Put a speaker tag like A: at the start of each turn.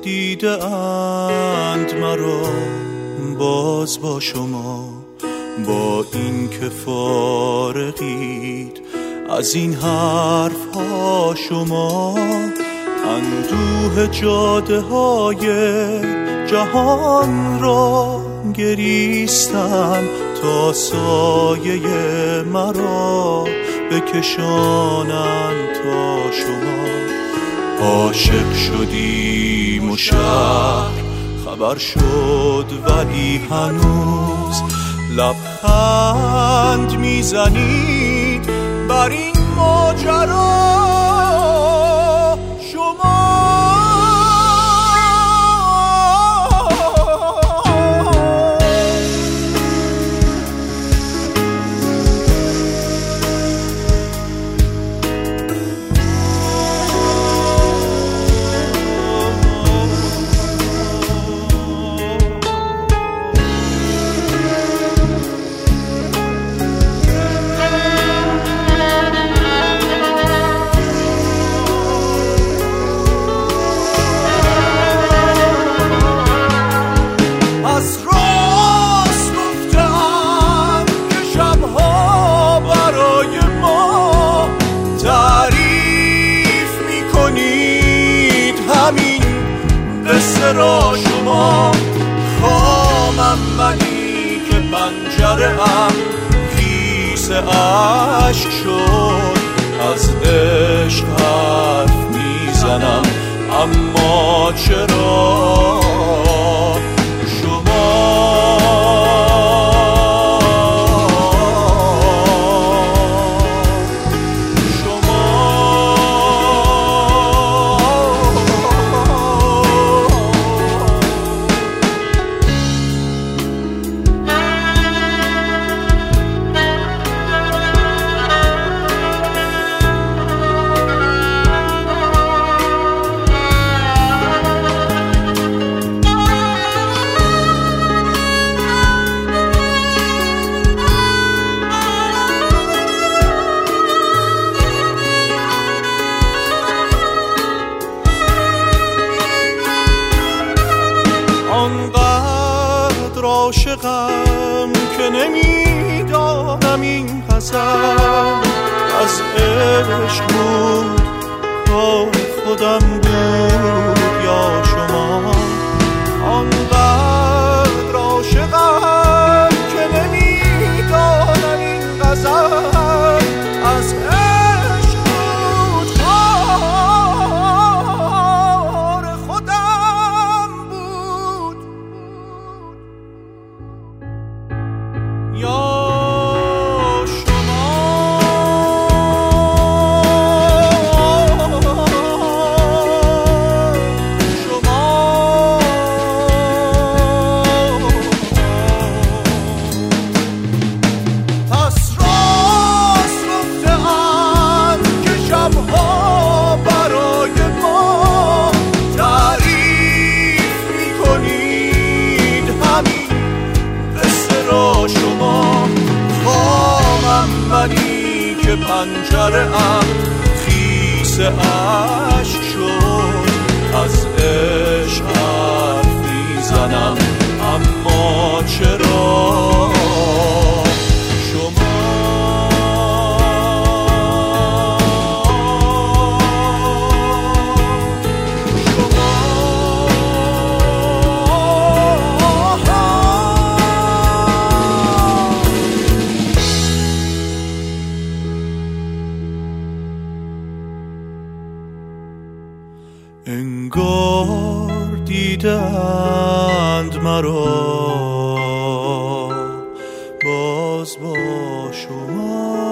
A: دیده اند مرا باز با شما، با این که فارغید از این حرف ها شما. اندوه جاده های جهان را گریستم تا سایه مرا بکشانند تا شما. عاشق شدیم و شهر خبر شد ولی هنوز لبخند میزنید بر این ماجرا شما. را شما خامم منی که پنجره ام خیس عشق شد. از عشق حرف میزنم اما چرا آنقدر عاشقم که نمیدانم این غزل از عشق بود کار خودم بود یا شما. آنقدر عاشقم که نمیدانم این غزل از عشق بود کار خودم بود یا که پنجره ام خیس عشق شد. از عشق حرف میزنم اما چرا انگار دیدند مرا باز با شما.